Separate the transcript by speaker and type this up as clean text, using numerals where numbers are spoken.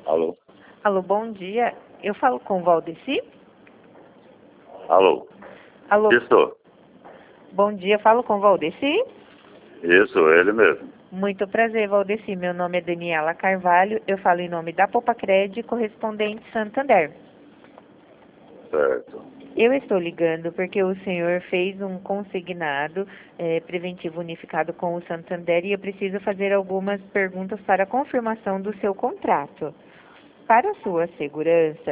Speaker 1: Alô?
Speaker 2: Alô, bom dia. Eu falo com o Valdeci?
Speaker 1: Alô?
Speaker 2: Alô,
Speaker 1: Isso,
Speaker 2: bom dia. Falo com o Valdeci?
Speaker 1: ele mesmo.
Speaker 2: Muito prazer, Valdeci. Meu nome é Daniela Carvalho. Eu falo em nome da Popacred, correspondente Santander.
Speaker 1: Certo.
Speaker 2: Eu estou ligando porque o senhor fez um consignado preventivo unificado com o Santander e eu preciso fazer algumas perguntas para confirmação do seu contrato. Para sua segurança,